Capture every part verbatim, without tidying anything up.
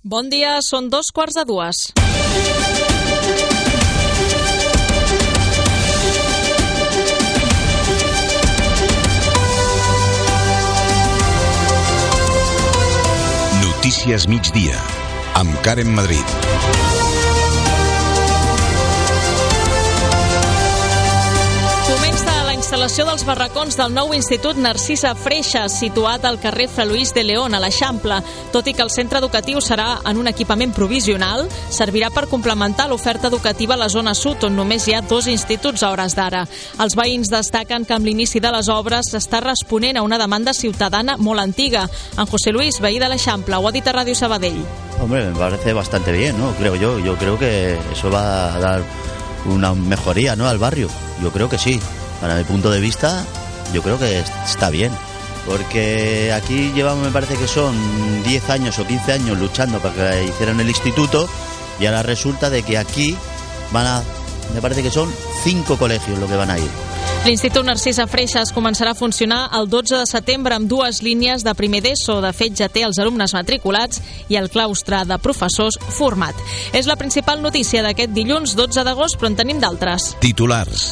Bon dia, són dos quarts de dues. Notícies migdia, amb Karen Madrid. La instal·lació dels barracons del nou Institut Narcisa Freixas, situat al carrer Fra Luis de León, a l'Eixample. Tot i que el centre educatiu serà en un equipament provisional, servirà per complementar l'oferta educativa a la zona sud, on només hi ha dos instituts a hores d'ara. Els veïns destaquen que amb l'inici de les obres s'està responent a una demanda ciutadana molt antiga. En José Luis, veí de l'Eixample, ho ha dit a Ràdio Sabadell. Hombre, me parece bastante bien, ¿no? Creo yo. Yo creo que eso va a dar una mejoría, ¿no?, al barrio. Yo creo que sí. Para mi punto de vista, yo creo que está bien. Porque aquí llevamos, me parece que son diez años o quince años luchando para que hicieran el instituto, y ahora resulta de que aquí van a, me parece que son cinco colegios lo que van a ir. L'Institut Narcisa Freixas començarà a funcionar el dotze de setembre amb dues línies de primer d'ESO. De fet, ja té els alumnes matriculats i el claustre de professors format. És la principal notícia d'aquest dilluns dotze d'agost, però en tenim d'altres. Titulars.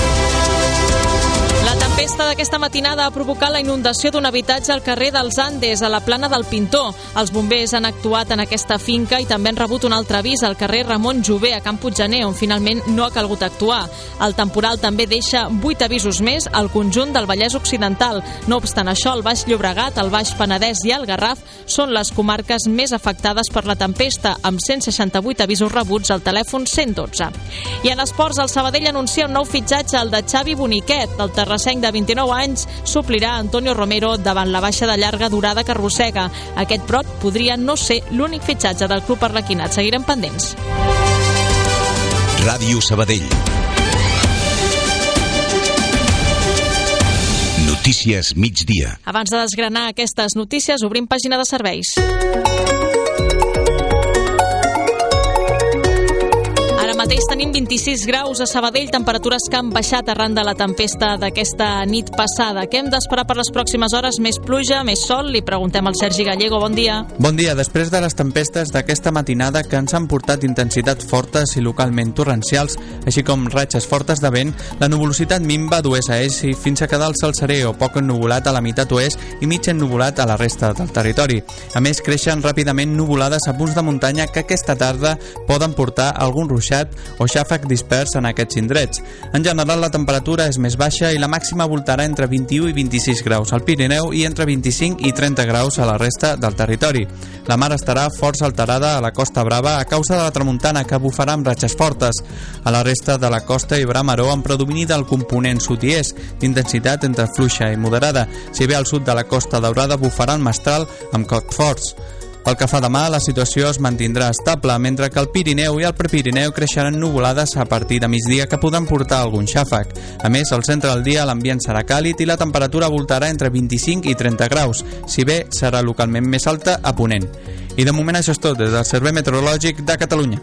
La tempesta d'aquesta matinada ha provocat la inundació d'un habitatge al carrer dels Andes, a la plana del Pintor. Els bombers han actuat en aquesta finca i també han rebut un altre avís al carrer Ramon Jové, a Can Puiggener, on finalment no ha calgut actuar. El temporal també deixa vuit avisos més al conjunt del Vallès Occidental. No obstant això, el Baix Llobregat, el Baix Penedès i el Garraf són les comarques més afectades per la tempesta, amb cent seixanta-vuit avisos rebuts al telèfon cent dotze. I en esports, el Sabadell anuncia un nou fitxatge, el de Xavi Boniquet. El terrassenc de vint-i-nou anys suplirà Antonio Romero davant la baixa de llarga durada que arrossega. Aquest brot podria no ser l'únic fitxatge del club arlequinat. Seguirem pendents. Ràdio Sabadell. Notícies migdia. Abans de desgranar aquestes notícies, obrim pàgina de serveis. Mateix tenim vint-i-sis graus a Sabadell, temperatures que han baixat arran de la tempesta d'aquesta nit passada. Què hem d'esperar per les pròximes hores? Més pluja, més sol? Li preguntem al Sergi Gallego. Bon dia. Bon dia. Després de les tempestes d'aquesta matinada que ens han portat intensitats fortes i localment torrencials, així com ratxes fortes de vent, la nuvolositat minva d'oest a est i fins a quedar el cel serè o poc ennuvolat a la meitat oest i mig ennuvolat a la resta del territori. A més, creixen ràpidament nuvolades a punts de muntanya que aquesta tarda poden portar algun ruixat o xàfec dispers en aquests indrets. En general, la temperatura és més baixa i la màxima voltarà entre vint-i-u i vint-i-sis graus al Pirineu i entre vint-i-cinc i trenta graus a la resta del territori. La mar estarà força alterada a la Costa Brava a causa de la tramuntana, que bufarà amb ratxes fortes. A la resta de la costa hi haurà maror amb predomini del component sud i est, d'intensitat entre fluixa i moderada. Si bé al sud de la Costa Daurada bufarà el mestral amb cops forts. Pel que fa demà, la situació es mantindrà estable, mentre que el Pirineu i el Prepirineu creixeran nuvolades a partir de migdia que podran portar algun xàfec. A més, al centre del dia l'ambient serà càlid i la temperatura voltarà entre vint-i-cinc i trenta graus, si bé serà localment més alta a ponent. I de moment això és tot des del Servei Meteorològic de Catalunya.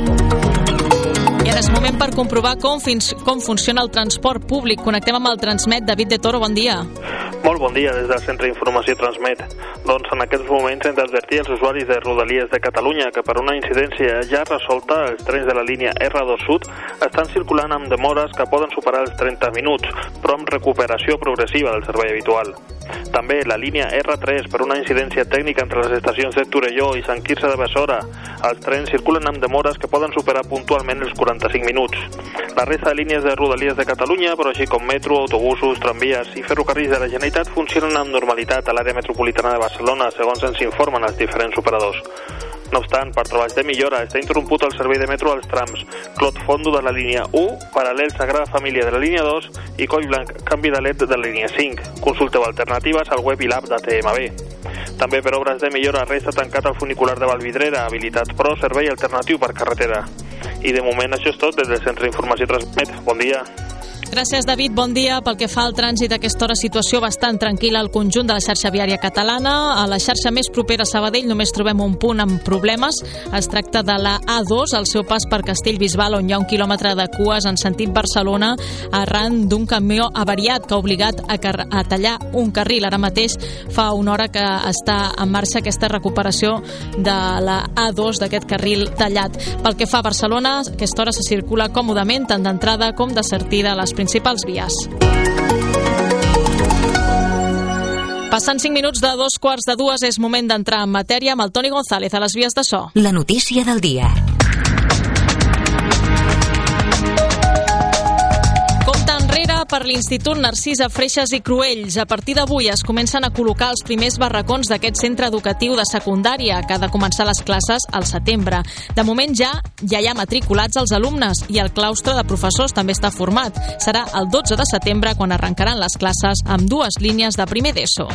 I ara és moment per comprovar com, fins, com funciona el transport públic. Connectem amb el Transmet. David de Toro, bon dia. Molt bon dia des del Centre d'Informació Transmet. Doncs en aquests moments hem d'advertir els usuaris de Rodalies de Catalunya que per una incidència ja resolta els trens de la línia erra dos Sud estan circulant amb demores que poden superar els trenta minuts, però amb recuperació progressiva del servei habitual. També la línia erra tres, per una incidència tècnica entre les estacions de Torelló i Sant Quirze de Besora, els trens circulen amb demores que poden superar puntualment els quaranta-cinc minuts. La resta de línies de Rodalies de Catalunya, però així com metro, autobusos, tramvies i ferrocarrils de la Generalitat funcionen amb normalitat a l'àrea metropolitana de Barcelona, segons ens informen els diferents operadors. No obstant, per treballs de millora, està interromput el servei de metro als trams Clot Fondo de la línia u, Paral·lel Sagrada Família de la línia dos i Coll Blanc Canvi de L E D de la línia cinc. Consulteu alternatives al web i l'app de T M B. També per obres de millora resta tancat el funicular de Vallvidrera, habilitat però servei alternatiu per carretera. I de moment això és tot des del Centre d'Informació Transmet. Bon dia. Gràcies, David. Bon dia. Pel que fa al trànsit, a aquesta hora situació bastant tranquil·la al conjunt de la xarxa viària catalana. A la xarxa més propera a Sabadell només trobem un punt amb problemes. Es tracta de la A dos, al seu pas per Castellbisbal, on hi ha un quilòmetre de cues en sentit Barcelona arran d'un camió avariat que ha obligat a, a tallar un carril. Ara mateix fa una hora que està en marxa aquesta recuperació de la A dos, d'aquest carril tallat. Pel que fa a Barcelona, a aquesta hora se circula còmodament tant d'entrada com de sortida a les principals vies. Passant cinc minuts de dos quarts de dues, és moment d'entrar en matèria amb el Toni González a les vies de so. La notícia del dia. Per l'Institut Narcisa Freixas i Cruells. A partir d'avui es comencen a col·locar els primers barracons d'aquest centre educatiu de secundària, que ha de començar les classes al setembre. De moment ja ja hi ha matriculats els alumnes i el claustre de professors també està format. Serà el dotze de setembre quan arrencaran les classes amb dues línies de primer d'ESO.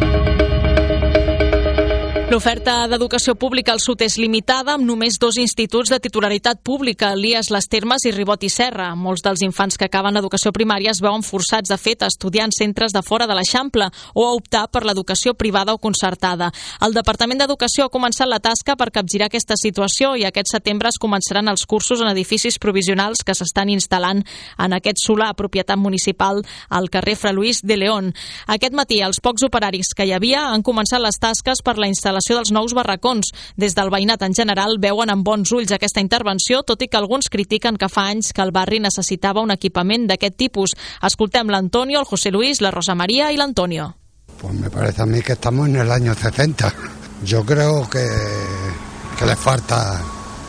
L'oferta d'educació pública al sud és limitada, amb només dos instituts de titularitat pública, Elies Les Termes i Ribot i Serra. Molts dels infants que acaben l'educació primària es veuen forçats, de fet, a estudiar en centres de fora de l'Eixample o a optar per l'educació privada o concertada. El Departament d'Educació ha començat la tasca per capgirar aquesta situació i aquest setembre es començaran els cursos en edificis provisionals que s'estan instal·lant en aquest solar, propietat municipal, al carrer Fra Luis de León. Aquest matí, els pocs operaris que hi havia han començat les tasques per la instal·lació dels nous barracons. Des del veïnat en general veuen amb bons ulls aquesta intervenció, tot i que alguns critiquen que fa anys que el barri necessitava un equipament d'aquest tipus. Escoltem l'Antonio, el José Luis, la Rosa María y l'Antonio. Pues me parece a mí que estamos en el año setenta. Yo creo que, que le falta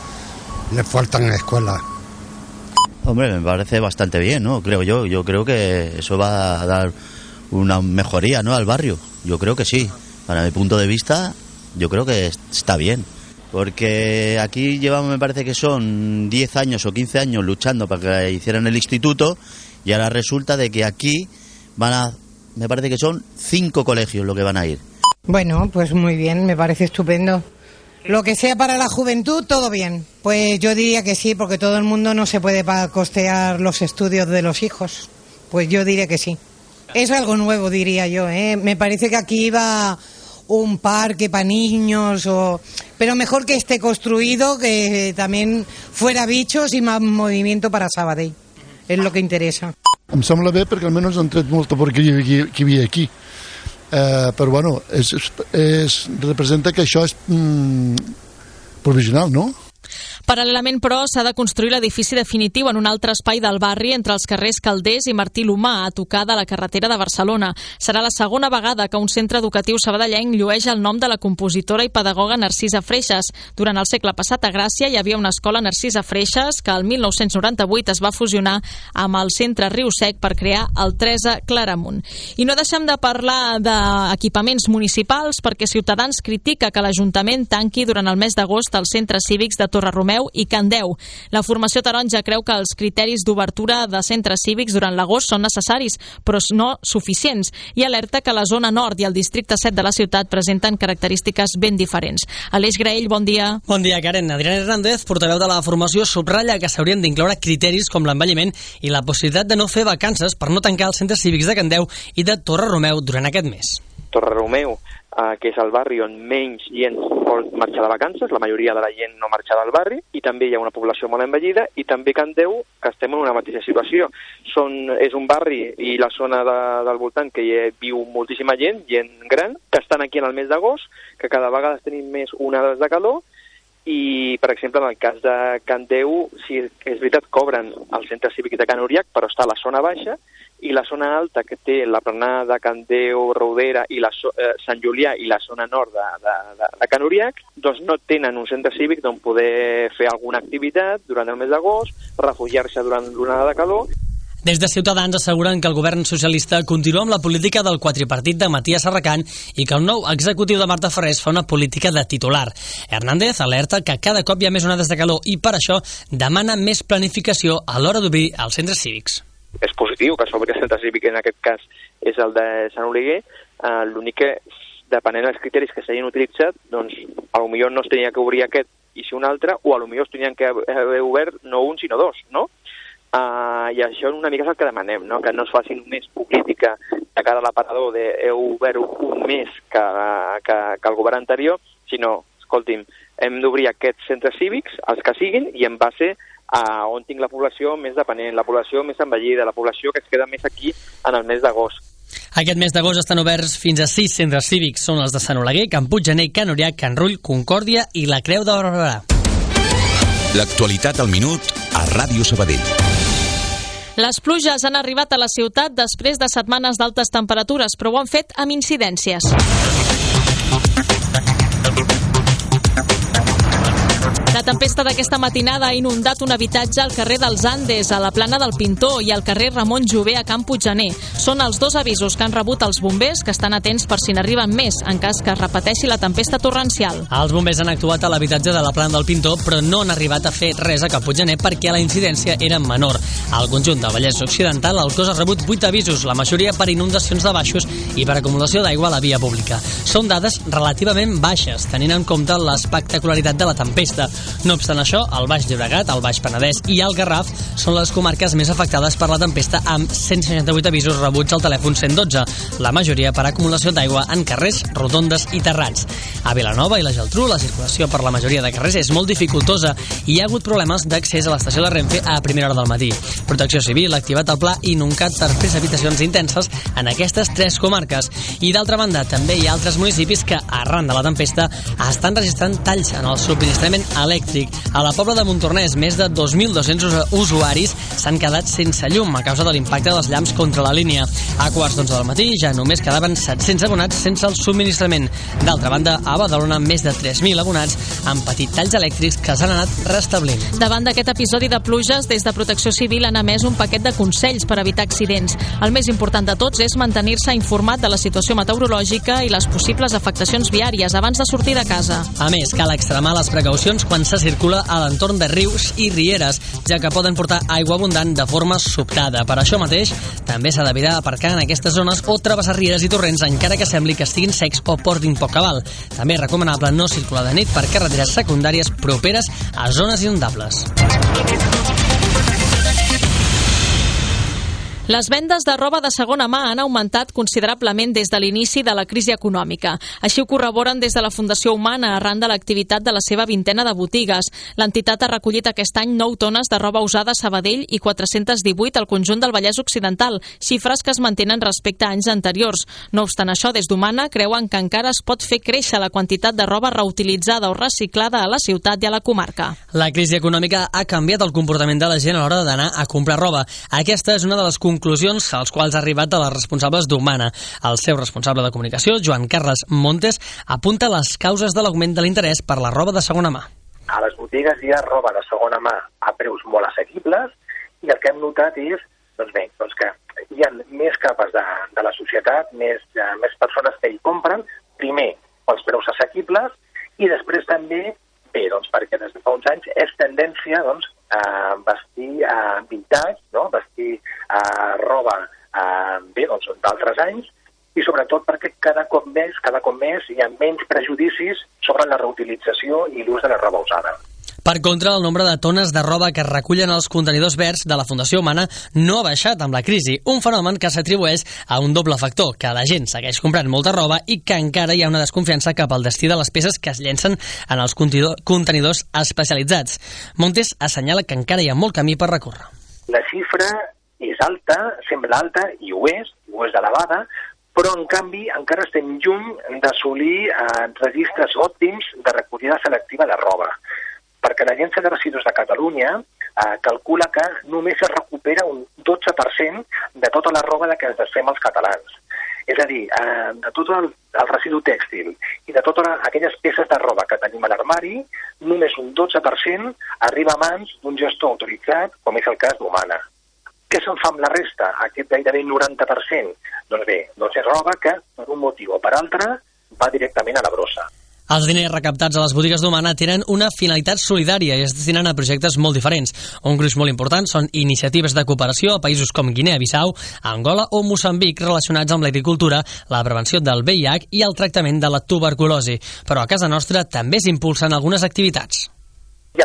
le faltan escuelas. Hombre, me parece bastante bien, ¿no? Creo yo. Yo creo que eso va a dar una mejoría, ¿no?, al barrio. Yo creo que sí. Para mi punto de vista, yo creo que está bien, porque aquí llevamos, me parece que son diez años o quince años luchando para que hicieran el instituto y ahora resulta de que aquí van a, me parece que son cinco colegios lo que van a ir. Bueno, pues muy bien, me parece estupendo. Lo que sea para la juventud, todo bien. Pues yo diría que sí, porque todo el mundo no se puede costear los estudios de los hijos. Pues yo diría que sí. Es algo nuevo, diría yo, ¿eh? Me parece que aquí iba un parque para niños, o... pero mejor que esté construido, que también fuera bichos i más movimiento para Sabadell. És lo que interessa. Em sembla bé perquè almenys han tret molta porqueria que hi havia aquí. Eh, però bueno, és, és, representa que això és mm, provisional, no? Paral·lelament, però, s'ha de construir l'edifici definitiu en un altre espai del barri entre els carrers Calders i Martí l'Humà, a tocar de la carretera de Barcelona. Serà la segona vegada que un centre educatiu sabadellenc llueix el nom de la compositora i pedagoga Narcisa Freixas. Durant el segle passat a Gràcia hi havia una escola Narcisa Freixas que el mil nou-cents noranta-vuit es va fusionar amb el centre Riu Sec per crear el Teresa Claramunt. I no deixem de parlar d'equipaments municipals perquè Ciutadans critica que l'Ajuntament tanqui durant el mes d'agost els centres cívics de Torre-Romeu i Can Deu. La formació taronja creu que els criteris d'obertura de centres cívics durant l'agost són necessaris, però no suficients, i alerta que la zona nord i el districte set de la ciutat presenten característiques ben diferents. Aleix Graell, bon dia. Bon dia, Karen. Adrián Hernández, portaveu de la formació, subratlla que s'haurien d'incloure criteris com l'envelliment i la possibilitat de no fer vacances per no tancar els centres cívics de Can Deu i de Torre-Romeu durant aquest mes. Torre-Romeu, eh, que és el barri on menys gent pot marxar de vacances, la majoria de la gent no marxa del barri, i també hi ha una població molt envellida, i també Can Deu, que estem en una mateixa situació. Són, és un barri i la zona de, del voltant que hi viu moltíssima gent, gent gran, que estan aquí en el mes d'agost, que cada vegada tenim més onades de calor, i, per exemple, en el cas de Can Deu, sí, és veritat, cobren el centre cívic de Can Uriac, però està a la zona baixa, i la zona alta, que té la planada de Can Deu, Rodera i la, eh, Sant Julià i la zona nord de, de, de, de Can Uriac, doncs no tenen un centre cívic d'on poder fer alguna activitat durant el mes d'agost, refugiar-se durant l'onada de calor. Des de Ciutadans asseguren que el govern socialista continua amb la política del quadripartit de Matías Serracant i que el nou executiu de Marta Ferrés fa una política de titular. Hernández alerta que cada cop hi ha més onades de calor i per això demana més planificació a l'hora d'obrir els centres cívics. És positiu que s'obri el centre cívic, en aquest cas és el de Sant Oleguer, uh, l'únic que, depenent dels criteris que s'hagin utilitzat, doncs a lo millor no es tenia que obrir aquest i si un altre, o a lo millor es tenien que haver obert no un sinó dos, no? Uh, I això una mica és el que demanem, no? Que no es faci només política de cara a l'aparador de heu obert un mes que, que, que el govern anterior, sinó, escolti'm, hem d'obrir aquests centres cívics, els que siguin, i en base a on tinc la població més dependent, la població més envellida, la població que es queda més aquí en el mes d'agost. Aquest mes d'agost estan oberts fins a sis centres cívics. Són els de Sant Oleguer, Can Puiggener, Can Oriac, Can Rull, Concòrdia i la Creu de Barberà. L'actualitat al minut a Ràdio Sabadell. Les pluges han arribat a la ciutat després de setmanes d'altes temperatures, però ho han fet amb incidències. La tempesta d'aquesta matinada ha inundat un habitatge al carrer dels Andes, a la plana del Pintor, i al carrer Ramon Jover, a Can Puiggener. Són els dos avisos que han rebut els bombers, que estan atents per si n'arriben més, en cas que es repeteixi la tempesta torrencial. Els bombers han actuat a l'habitatge de la plana del Pintor, però no han arribat a fer res a Can Puiggener perquè la incidència era menor. Al conjunt del Vallès Occidental, el cos ha rebut vuit avisos, la majoria per inundacions de baixos i per acumulació d'aigua a la via pública. Són dades relativament baixes, tenint en compte l'espectacularitat de la tempesta. No obstant això, el Baix Llobregat, el Baix Penedès i el Garraf són les comarques més afectades per la tempesta, amb cent seixanta-vuit avisos rebuts al telèfon cent dotze, la majoria per acumulació d'aigua en carrers, rotondes i terrats. A Vilanova i la Geltrú, la circulació per la majoria de carrers és molt dificultosa i hi ha hagut problemes d'accés a l'estació de Renfe a primera hora del matí. Protecció Civil ha activat el pla Inuncat per precipitacions intenses en aquestes tres comarques. I d'altra banda, també hi ha altres municipis que, arran de la tempesta, estan registrant talls en el subministrament elèctric. A la Pobla de Montornès, més de dos mil dos-cents usuaris s'han quedat sense llum a causa de l'impacte dels llamps contra la línia. A quarts d'onze del matí ja només quedaven set-cents abonats sense el subministrament. D'altra banda, a Badalona, més de tres mil abonats han patit talls elèctrics que s'han anat restablint. Davant d'aquest episodi de pluges, des de Protecció Civil han emès un paquet de consells per evitar accidents. El més important de tots és mantenir-se informat de la situació meteorològica i les possibles afectacions viàries abans de sortir de casa. A més, cal extremar les precaucions quan se circula a l'entorn de rius i rieres, ja que poden portar aigua abundant de forma sobtada. Per això mateix, també s'ha d'evitar aparcar en aquestes zones o travessar rieres i torrents encara que sembli que estiguin secs o portin poc cabal. També és recomanable no circular de nit per carreteres secundàries properes a zones inundables. Les vendes de roba de segona mà han augmentat considerablement des de l'inici de la crisi econòmica. Així ho corroboren des de la Fundació Humana arran de l'activitat de la seva vintena de botigues. L'entitat ha recollit aquest any nou tones de roba usada a Sabadell i quatre-cents divuit al conjunt del Vallès Occidental, xifres que es mantenen respecte a anys anteriors. No obstant això, des d'Humana creuen que encara es pot fer créixer la quantitat de roba reutilitzada o reciclada a la ciutat i a la comarca. La crisi econòmica ha canviat el comportament de la gent a l'hora d'anar a comprar roba. Aquesta és una de les conclusions als quals ha arribat a les responsables d'Humana. El seu responsable de comunicació, Joan Carles Montes, apunta les causes de l'augment de l'interès per la roba de segona mà. A les botigues hi ha roba de segona mà a preus molt assequibles i el que hem notat és doncs bé, doncs que hi ha més capes de, de la societat, més, uh, més persones que hi compren, primer pels preus assequibles i després també, bé, doncs perquè des de fa uns anys és tendència doncs, a vestir uh, vintage, no? vestir uh, roba uh, bé, doncs, d'altres anys i sobretot perquè cada cop més, cada cop més hi ha menys prejudicis sobre la reutilització i l'ús de la roba usada. Per contra, el nombre de tones de roba que es recullen als contenidors verds de la Fundació Humana no ha baixat amb la crisi, un fenomen que s'atribueix a un doble factor, que la gent segueix comprant molta roba i que encara hi ha una desconfiança cap al destí de les peces que es llencen en els contenidors especialitzats. Montes assenyala que encara hi ha molt camí per recórrer. La xifra és alta, sembla alta, i ho és, i ho és elevada, però en canvi encara estem lluny d'assolir eh, registres òptims de recollida selectiva de roba, perquè l'Agència de Residus de Catalunya eh, calcula que només es recupera un dotze per cent de tota la roba de què ens desfem els catalans. És a dir, eh, de tot el, el residu tèxtil i de totes aquelles peces de roba que tenim a l'armari, només un dotze per cent arriba a mans d'un gestor autoritzat, com és el cas d'Humana. Què se'n fa amb la resta, aquest gairebé noranta per cent? Doncs bé, doncs és roba que, per un motiu o per altre, va directament a la brossa. Els diners recaptats a les botigues d'Humana tenen una finalitat solidària i es destinen a projectes molt diferents. Un gruix molt important són iniciatives de cooperació a països com Guinea-Bissau, Angola o Moçambic relacionats amb l'agricultura, la prevenció del V I H i el tractament de la tuberculosi. Però a casa nostra també s'impulsen algunes activitats. I al territori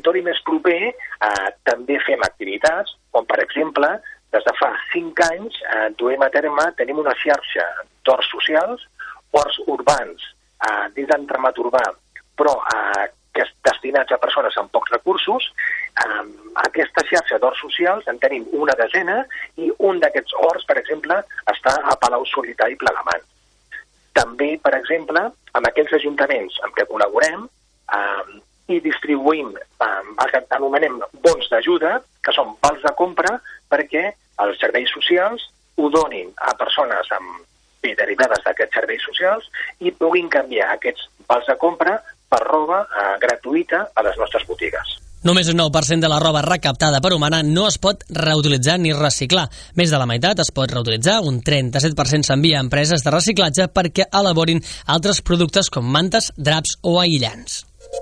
consultori més proper eh, també fem activitats, com per exemple, des de fa cinc anys eh, duem a terme, tenim una xarxa d'horts socials, horts urbans eh, dins d'entramat urbà, però eh, que és destinats a persones amb pocs recursos. Eh, aquesta xarxa d'horts socials en tenim una desena i un d'aquests horts, per exemple, està a Palau-solità i Plegamans. També, per exemple, amb aquells ajuntaments amb què col·laborem eh, i distribuïm eh, el que anomenem bons d'ajuda, que són vals de compra, perquè els serveis socials ho donin a persones amb, bé, derivades d'aquests serveis socials i puguin canviar aquests vals de compra per roba eh, gratuïta a les nostres botigues. Només un nou per cent de la roba recaptada per Humana no es pot reutilitzar ni reciclar. Més de la meitat es pot reutilitzar, un trenta-set per cent s'envia a empreses de reciclatge perquè elaborin altres productes com mantes, draps o aïllants.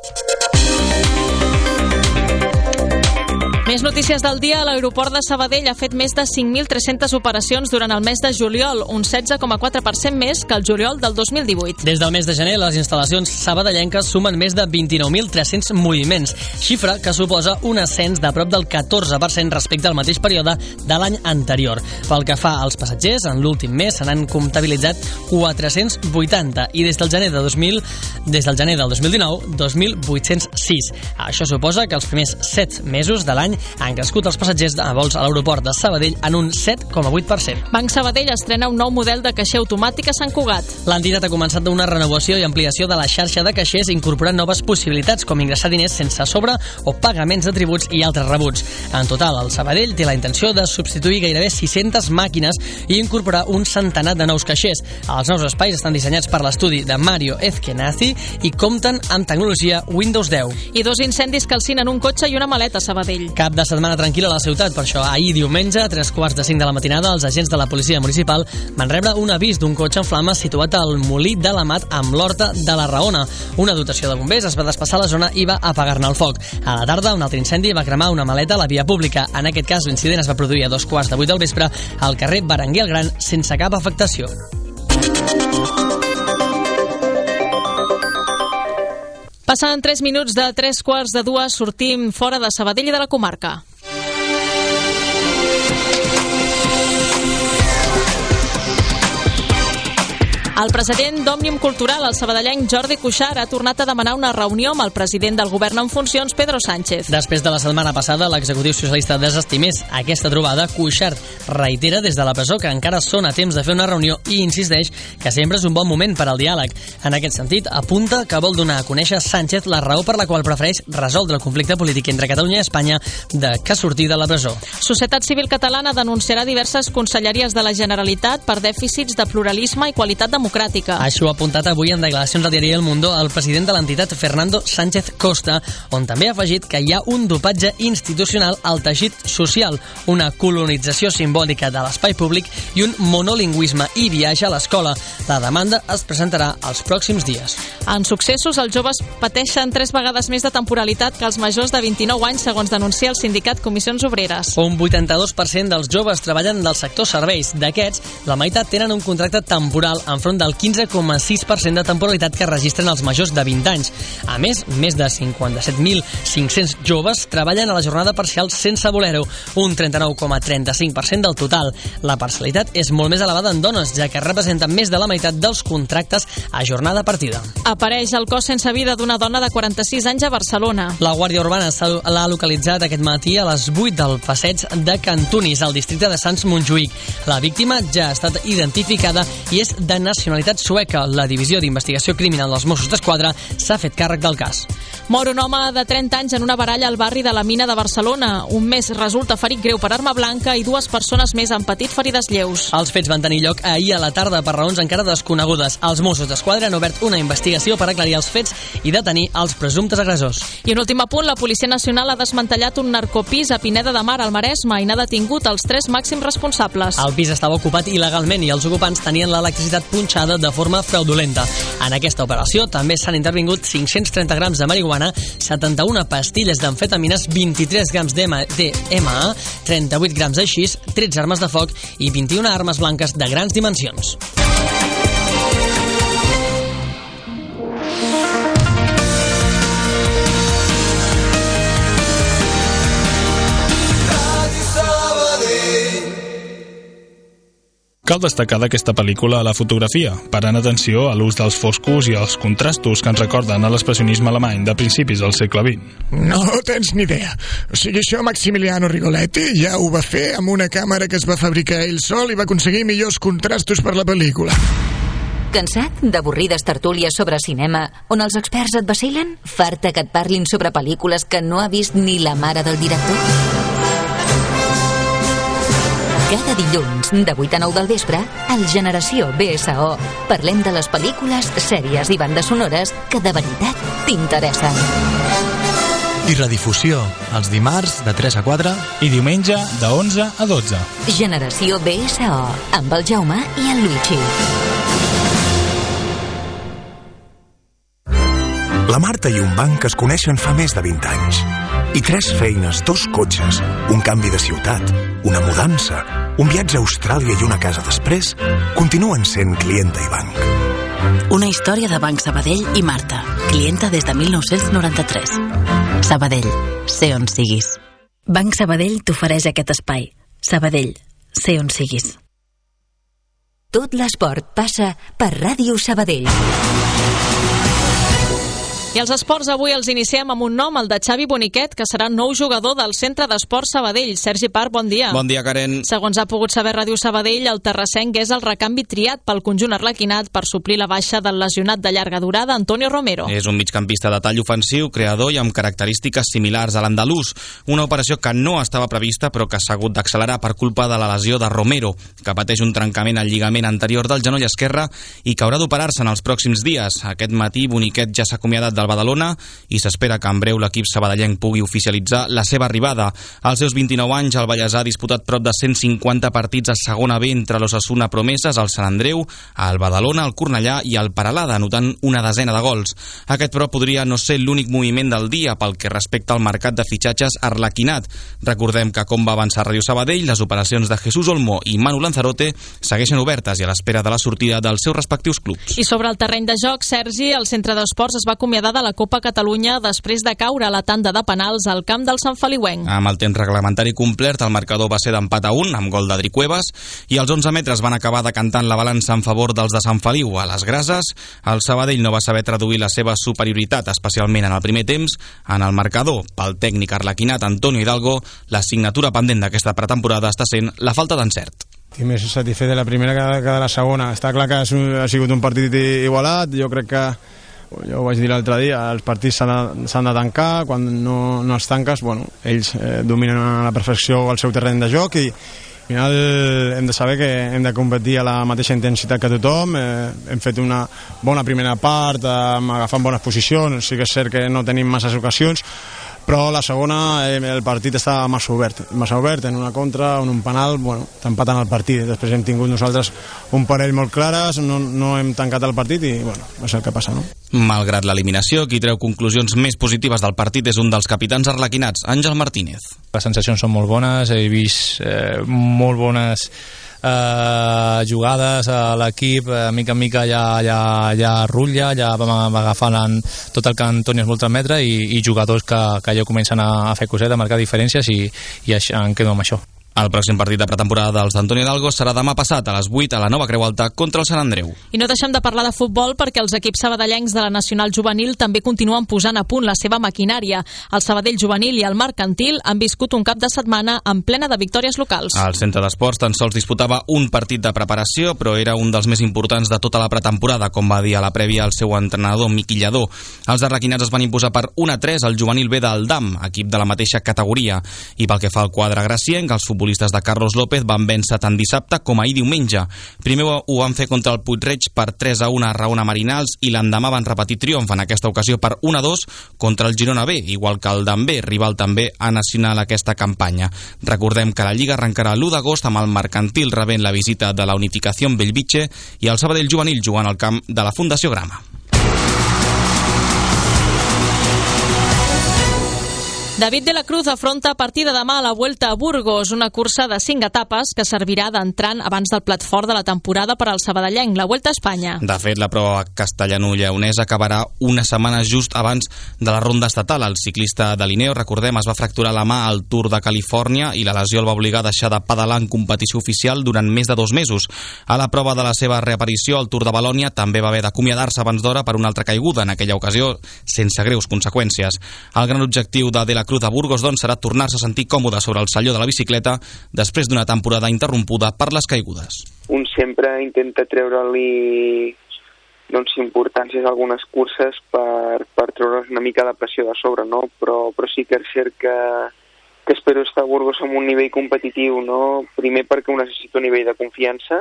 Més notícies del dia. L'aeroport de Sabadell ha fet més de cinc mil tres-centes operacions durant el mes de juliol, un setze coma quatre per cent més que el juliol del dos mil divuit. Des del mes de gener, les instal·lacions sabadellenques sumen més de vint-i-nou mil tres-cents moviments, xifra que suposa un ascens de prop del catorze per cent respecte al mateix període de l'any anterior. Pel que fa als passatgers, en l'últim mes se n'han comptabilitzat quatre-cents vuitanta i des del gener de dos mil, des del gener del dos mil dinou, dos mil vuit-cents sis. Això suposa que els primers set mesos de l'any han crescut els passatgers a vols a l'aeroport de Sabadell en un set coma vuit per cent. Banc Sabadell estrena un nou model de caixer automàtic a Sant Cugat. L'entitat ha començat una renovació i ampliació de la xarxa de caixers, incorporant noves possibilitats com ingressar diners sense sobre o pagaments de tributs i altres rebuts. En total, el Sabadell té la intenció de substituir gairebé sis-centes màquines i incorporar un centenar de nous caixers. Els nous espais estan dissenyats per l'estudi de Mario Ezkenazi i compten amb tecnologia Windows deu. I dos incendis calcinen un cotxe i una maleta a Sabadell. Cap de setmana tranquil·la a la ciutat, per això ahir diumenge, a tres quarts de cinc de la matinada, els agents de la policia municipal van rebre un avís d'un cotxe en flames situat al Molí de l'Amat amb l'Horta de la Raona. Una dotació de bombers es va desplaçar a la zona i va apagar-ne el foc. A la tarda, un altre incendi va cremar una maleta a la via pública. En aquest cas, l'incident es va produir a dos quarts de vuit del vespre al carrer Berenguer el Gran sense cap afectació. Passant tres minuts de tres quarts de dues, sortim fora de Sabadell i de la comarca. El president d'Òmnium Cultural, el sabadellenc Jordi Cuixart, ha tornat a demanar una reunió amb el president del govern en funcions, Pedro Sánchez. Després de la setmana passada, l'executiu socialista desestimés aquesta trobada. Cuixart reitera des de la presó que encara són a temps de fer una reunió i insisteix que sempre és un bon moment per al diàleg. En aquest sentit, apunta que vol donar a conèixer a Sánchez la raó per la qual prefereix resoldre el conflicte polític entre Catalunya i Espanya de que sortir de la presó. Societat Civil Catalana denunciarà diverses conselleries de la Generalitat per dèficits de pluralisme i qualitat democràtica. Això ho ha apuntat avui en declaracions al diari El Mundo el president de l'entitat, Fernando Sánchez Costa, on també ha afegit que hi ha un dopatge institucional al teixit social, una colonització simbòlica de l'espai públic i un monolingüisme i viatge a l'escola. La demanda es presentarà els pròxims dies. En successos, els joves pateixen tres vegades més de temporalitat que els majors de vint-i-nou anys, segons denuncia el sindicat Comissions Obreres. Un vuitanta-dos per cent dels joves treballen del sector serveis. D'aquests, la meitat tenen un contracte temporal enfront del quinze coma sis per cent de temporalitat que registren els majors de vint anys. A més, més de cinquanta-set mil cinc-cents joves treballen a la jornada parcial sense voler-ho, un trenta-nou coma trenta-cinc per cent del total. La parcialitat és molt més elevada en dones, ja que representen més de la meitat dels contractes a jornada partida. Apareix el cos sense vida d'una dona de quaranta-sis anys a Barcelona. La Guàrdia Urbana l'ha localitzat aquest matí a les vuit del passeig de Cantunis, al districte de Sants Montjuïc. La víctima ja ha estat identificada i és de nacionalitat sueca. La Divisió d'Investigació Criminal dels Mossos d'Esquadra s'ha fet càrrec del cas. Mor un home de trenta anys en una baralla al barri de la Mina de Barcelona. Un més resulta ferit greu per arma blanca i dues persones més han patit ferides lleus. Els fets van tenir lloc ahir a la tarda per raons encara desconegudes. Els Mossos d'Esquadra han obert una investigació per aclarir els fets i detenir els presumptes agressors. I un últim apunt, la Policia Nacional ha desmantellat un narcopís a Pineda de Mar, al Maresme, i n'ha detingut els tres màxims responsables. El pis estava ocupat il·legalment i els ocupants tenien l'electricitat punxada de forma fraudulenta. En aquesta operació també s'han intervingut cinc-cents trenta grams de marihuana, setanta-una pastilles d'amfetamines, vint-i-tres grams de M A, trenta-vuit grams de xis, tretze armes de foc i vint-i-una armes blanques de grans dimensions. Cal destacar d'aquesta pel·lícula la fotografia, parant atenció a l'ús dels foscos i els contrastos que ens recorden a l'expressionisme alemany de principis del segle vint. No tens ni idea. O sigui, això Maximiliano Rigoletti ja ho va fer amb una càmera que es va fabricar ell sol i va aconseguir millors contrastos per la pel·lícula. Cansat d'avorrides tertúlies sobre cinema on els experts et vacilen? Farta que et parlin sobre pel·lícules que no ha vist ni la mare del director? Cada dilluns, de vuit a nou del vespre, al Generació B S O, parlem de les pel·lícules, sèries i bandes sonores que de veritat t'interessen. I redifusió, els dimarts de tres a quatre i diumenge de onze a dotze. Generació B S O, amb el Jaume i el Luigi. La Marta i un banc es coneixen fa més de vint anys. I tres feines, dos cotxes, un canvi de ciutat, una mudança, un viatge a Austràlia i una casa després, continuen sent clienta i banc. Una història de Banc Sabadell i Marta, clienta des de mil nou-cents noranta-tres. Sabadell, sé on siguis. Banc Sabadell t'ofereix aquest espai. Sabadell, sé on siguis. Tot l'esport passa per Ràdio Sabadell. I els esports avui els iniciem amb un nom, el de Xavi Boniquet, que serà nou jugador del Centre d'Esports Sabadell. Sergi Parc, bon dia. Bon dia, Karen. Segons ha pogut saber Ràdio Sabadell, el terrassenc és el recanvi triat pel conjunt arlequinat per suplir la baixa del lesionat de llarga durada, Antonio Romero. És un migcampista de tall ofensiu, creador i amb característiques similars a l'andalús. Una operació que no estava prevista però que s'ha hagut d'accelerar per culpa de la lesió de Romero, que pateix un trencament al lligament anterior del genoll esquerre i que haurà d'operar-se en els pròxims dies. Aquest matí Boniquet ja s'ha acomiadat del Badalona i s'espera que en breu l'equip sabadellenc pugui oficialitzar la seva arribada. Als seus vint-i-nou anys, el Vallèsà ha disputat prop de cent cinquanta partits a segona B entre l'Osasuna Promeses, el Sant Andreu, el Badalona, el Cornellà i el Peralada, anotant una desena de gols. Aquest, però, podria no ser l'únic moviment del dia pel que respecta al mercat de fitxatges arlequinat. Recordem que, com va avançar Ràdio Sabadell, les operacions de Jesús Olmo i Manu Lanzarote segueixen obertes i a l'espera de la sortida dels seus respectius clubs. I sobre el terreny de joc, Sergi, el Centre d'Esports es va acomiadar de la Copa Catalunya després de caure a la tanda de penals al camp del Sant Feliuenc. Amb el temps reglamentari complert, el marcador va ser d'empat a un, amb gol d'Adri Cuevas, i els onze metres van acabar decantant la balança en favor dels de Sant Feliu. A les Grases, el Sabadell no va saber traduir la seva superioritat, especialment en el primer temps, en el marcador. Pel tècnic arlequinat Antonio Hidalgo, la signatura pendent d'aquesta pretemporada està sent la falta d'encert. Estic més satisfet de la primera que de la segona. Està clar que ha sigut un partit igualat. Jo crec que, jo ho vaig dir l'altre dia, els partits s'han de tancar. Quan no, no els tanques, bueno, ells eh, dominen a la perfecció el seu terreny de joc i al final hem de saber que hem de competir a la mateixa intensitat que tothom. Eh, hem fet una bona primera part, eh, agafant bones posicions. Sí que és cert que no tenim masses ocasions, però la segona eh, el partit està massa obert, massa obert en una contra, en un penal, bueno, t'empaten el partit. Després hem tingut nosaltres un parell molt clares, no, no hem tancat el partit i, bueno, és el que passa, no? Malgrat l'eliminació, qui treu conclusions més positives del partit és un dels capitans arlequinats, Àngel Martínez. Les sensacions són molt bones, he vist eh, molt bones eh, jugades a l'equip, a mica en mica ja, ja, ja rutlla, ja vam agafant tot el que Antoni es vol transmetre i, i jugadors que, que ja comencen a, a fer coset, a marcar diferències i, i això, em quedo amb això. El pròxim partit de pretemporada dels d'Antonio Hidalgo serà demà passat a les vuit a la Nova Creu Alta contra el Sant Andreu. I no deixem de parlar de futbol perquè els equips sabadellencs de la Nacional Juvenil també continuen posant a punt la seva maquinària. El Sabadell Juvenil i el Mercantil han viscut un cap de setmana en plena de victòries locals. El Centre d'Esports tan sols disputava un partit de preparació, però era un dels més importants de tota la pretemporada, com va dir a la prèvia el seu entrenador Miqui Lladó. Els arlequinats es van imposar per un a tres al Juvenil B del D A M, equip de la mateixa categoria. I pel que fa al quadre gracienc, els futbolistes de Carlos López van vèncer tant dissabte com ahir diumenge. Primer ho van fer contra el Puig-reig per tres a un a Raona Marinals i l'endemà van repetir triomf, en aquesta ocasió per un a dos contra el Girona B, igual que el D A M B, rival també a nacional aquesta campanya. Recordem que la Lliga arrencarà l'u d'agost amb el Mercantil rebent la visita de la Unificació Bellvitge i el Sabadell Juvenil jugant al camp de la Fundació Grama. David de la Cruz afronta a partir de demà la Vuelta a Burgos, una cursa de cinc etapes que servirà d'entrant abans del plat fort de la temporada per al sabadellenc, la Vuelta a Espanya. De fet, la prova castellano-lleonesa acabarà una setmana just abans de la ronda estatal. El ciclista de Lineo, recordem, es va fracturar la mà al Tour de Califòrnia i la lesió el va obligar a deixar de pedalar en competició oficial durant més de dos mesos. A la prova de la seva reaparició al Tour de Valònia també va haver d'acomiadar-se abans d'hora per una altra caiguda, en aquella ocasió sense greus conseqüències. El gran objectiu de De la Cruz a Burgos, doncs, serà tornar-se a sentir còmode sobre el salló de la bicicleta després d'una temporada interrompuda per les caigudes. Un sempre intenta treure-li doncs, importàncies a algunes curses per, per treure's una mica de pressió de sobre, no? Però, però sí que és cert que, que espero estar a Burgos amb un nivell competitiu, no? Primer perquè ho necessito un nivell de confiança,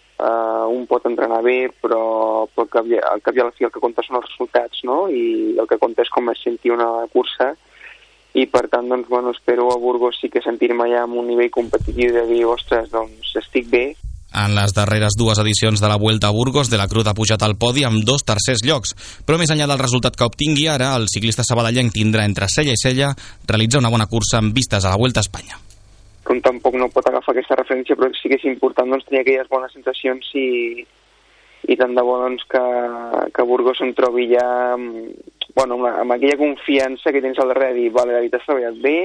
uh, un pot entrenar bé, però, però al cap i a la fi el que compta són els resultats, no? I el que compta és com es senti una cursa, i per tant, doncs, bueno, espero a Burgos sí que sentir-me ja amb un nivell competitiu de dir, ostres, doncs estic bé. En les darreres dues edicions de la Vuelta a Burgos, De la Cruz ha pujat al podi amb dos tercers llocs, però més enllà del resultat que obtingui ara, el ciclista sabadellenc tindrà entre cella i cella realitzar una bona cursa amb vistes a la Vuelta a Espanya. Com tampoc no pot agafar aquesta referència, però sí que és important doncs, tenir aquelles bones sensacions i, i tant de bo doncs, que, que Burgos em trobi ja bueno, amb, amb aquella confiança que tens al darrere de dir, vale, David, has treballat bé,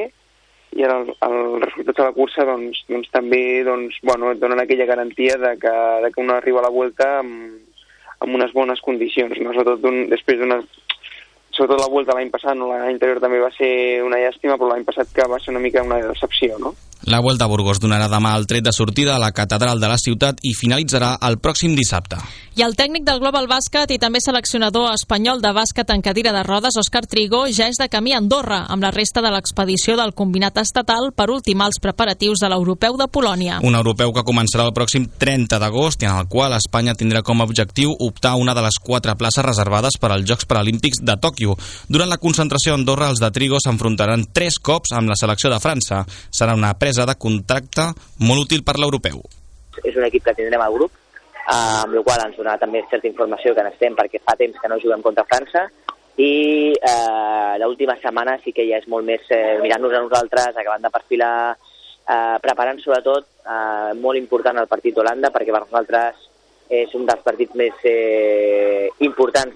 i ara el, el resultat de la cursa doncs, doncs també doncs, bueno, et donen aquella garantia de que, de que un arriba a la Vuelta amb, amb unes bones condicions, no? Sobretot un, després d'una... Sobretot la Vuelta l'any passat, no? L'any anterior també va ser una llàstima, però l'any passat que va ser una mica una decepció, no? La Vuelta a Burgos donarà demà el tret de sortida a la catedral de la ciutat i finalitzarà el pròxim dissabte. I el tècnic del Global Bàsquet i també seleccionador espanyol de bàsquet en cadira de rodes, Òscar Trigo, ja és de camí a Andorra, amb la resta de l'expedició del combinat estatal per ultimar els preparatius de l'Europeu de Polònia. Un europeu que començarà el pròxim trenta d'agost i en el qual Espanya tindrà com a objectiu optar a una de les quatre places reservades per als Jocs Paralímpics de Tòquio. Durant la concentració a Andorra, els de Trigo s'enfrontaran tres cops amb la selecció de França. Serà una presa de contracte molt útil per l'europeu. És un equip que tindrem al grup, amb la qual ens donarà també certa informació que n'estem perquè fa temps que no juguem contra França i eh, l'última setmana sí que ja és molt més eh, mirant-nos a nosaltres, acabant de perfilar, eh, preparant sobretot eh, molt important el partit d'Holanda perquè per nosaltres és un dels partits més eh, importants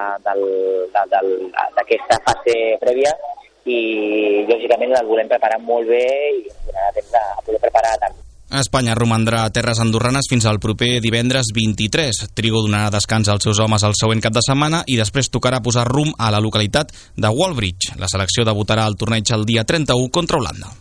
d'aquesta fase prèvia i lògicament el volem preparar molt bé i ens donarà temps a poder preparar tant. Espanya romandrà a terres andorranes fins al proper divendres vint-i-tres. Trigo donarà descans als seus homes el següent cap de setmana i després tocarà posar rumb a la localitat de Wallbridge. La selecció debutarà al torneig el dia trenta-u contra Holanda.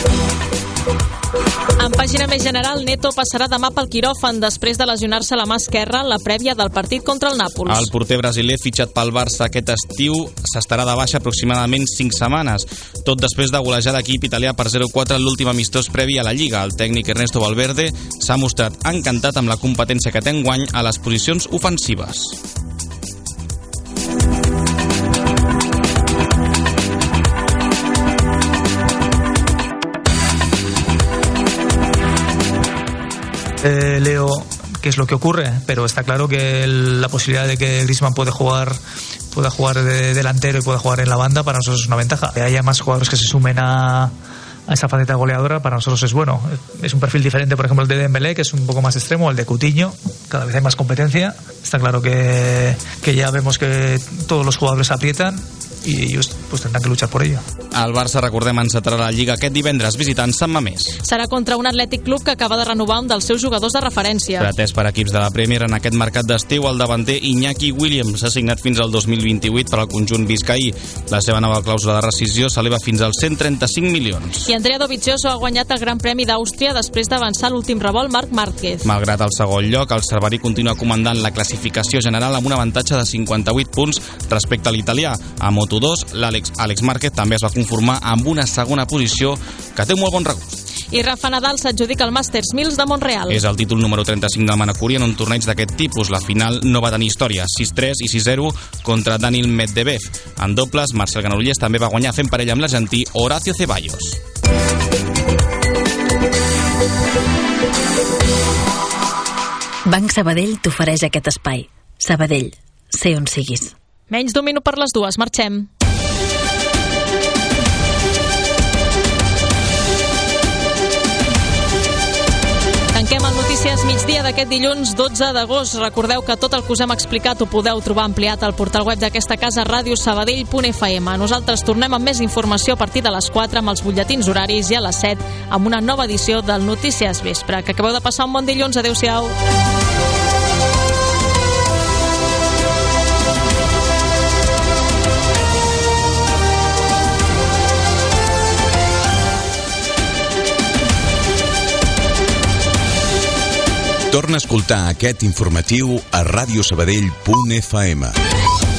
En pàgina més general, Neto passarà demà pel quiròfan després de lesionar-se la mà esquerra en la prèvia del partit contra el Nàpols. El porter brasiler fitxat pel Barça aquest estiu s'estarà de baixa aproximadament cinc setmanes, tot després de golejar l'equip italià per zero quatre en l'últim amistós previ a la Lliga. El tècnic Ernesto Valverde s'ha mostrat encantat amb la competència que té enguany a les posicions ofensives. Eh, Leo qué es lo que ocurre, pero está claro que el, la posibilidad de que Griezmann puede jugar pueda jugar de delantero y pueda jugar en la banda para nosotros es una ventaja. Que haya más jugadores que se sumen a, a esa faceta goleadora para nosotros es bueno. Es un perfil diferente, por ejemplo, el de Dembélé, que es un poco más extremo, el de Coutinho. Cada vez hay más competencia. Está claro que, que ya vemos que todos los jugadores aprietan i ells pues, tindran que luchar por ello. El Barça, recordem, encetarà la Lliga aquest divendres visitant Sant Mamés. Serà contra un Atlètic Club que acaba de renovar un dels seus jugadors de referència. Pretès per equips de la Premier en aquest mercat d'estiu, el davanter Iñaki Williams s'ha signat fins al dos mil vint-i-vuit per al conjunt biscaí. La seva nova clàusula de rescisió s'eleva fins als cent trenta-cinc milions. I Andrea Dovizioso ha guanyat el Gran Premi d'Àustria després d'avançar l'últim revolt Marc Márquez. Malgrat el segon lloc, el cerverí continua comandant la classificació general amb un avantatge de cinquanta-vuit punts respecte a l'italià. A Moto dos, l'Àlex Àlex Márquez també es va conformar amb una segona posició que té un molt bon regust. I Rafa Nadal s'adjudica el Masters Mills de Montreal. És el títol número trenta-cinc del Manacuri en un torneig d'aquest tipus. La final no va tenir història, sis tres i sis zero contra Daniil Medvedev. En dobles, Marcel Granollers també va guanyar fent parella amb l'argentí Horacio Ceballos. Banc Sabadell t'ofereix aquest espai. Sabadell, sé on siguis. Menys d'un minut per les dues, marxem. Tanquem el Notícies Migdia d'aquest dilluns dotze d'agost. Recordeu que tot el que us hem explicat ho podeu trobar ampliat al portal web d'aquesta casa, ràdio sabadell punt f m. Nosaltres tornem amb més informació a partir de les quatre amb els butlletins horaris i a les set amb una nova edició del Notícies Vespre. Que acabeu de passar un bon dilluns. Adéu-siau. Torna a escoltar aquest informatiu a ràdio sabadell punt f m.